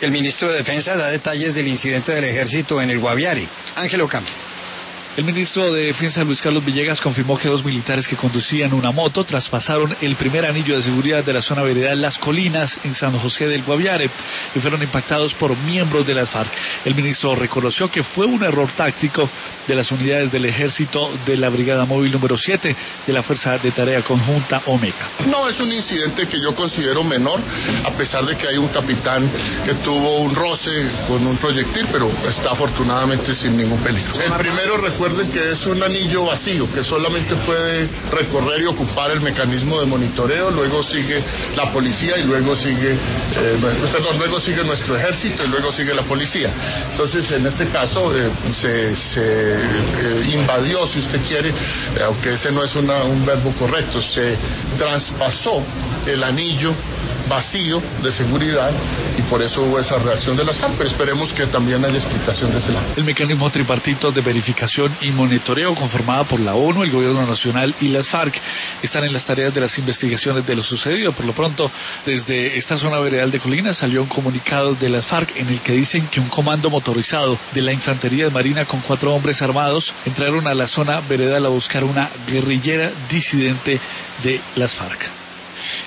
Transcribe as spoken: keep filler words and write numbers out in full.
El ministro de Defensa da detalles del incidente del ejército en el Guaviare. Ángelo Campo. El ministro de Defensa, Luis Carlos Villegas, confirmó que dos militares que conducían una moto traspasaron el primer anillo de seguridad de la zona veredal Las Colinas en San José del Guaviare y fueron impactados por miembros de las FARC. El ministro reconoció que fue un error táctico de las unidades del ejército de la Brigada Móvil número siete de la Fuerza de Tarea Conjunta Omega. No es un incidente que yo considero menor, a pesar de que hay un capitán que tuvo un roce con un proyectil, pero está afortunadamente sin ningún peligro. El primero, recuerden que es un anillo vacío, que solamente puede recorrer y ocupar el mecanismo de monitoreo, luego sigue la policía y luego sigue, eh, perdón, luego sigue nuestro ejército y luego sigue la policía. Entonces, en este caso, eh, se, se eh, invadió, si usted quiere, eh, aunque ese no es una, un verbo correcto, se traspasó el anillo vacío de seguridad y por eso hubo esa reacción de las FARC, pero esperemos que también haya explicación de ese lado. El mecanismo tripartito de verificación y monitoreo conformado por la ONU, el Gobierno Nacional y las FARC están en las tareas de las investigaciones de lo sucedido. Por lo pronto, desde esta zona veredal de Colinas salió un comunicado de las FARC en el que dicen que un comando motorizado de la Infantería de Marina con cuatro hombres armados entraron a la zona veredal a buscar una guerrillera disidente de las FARC.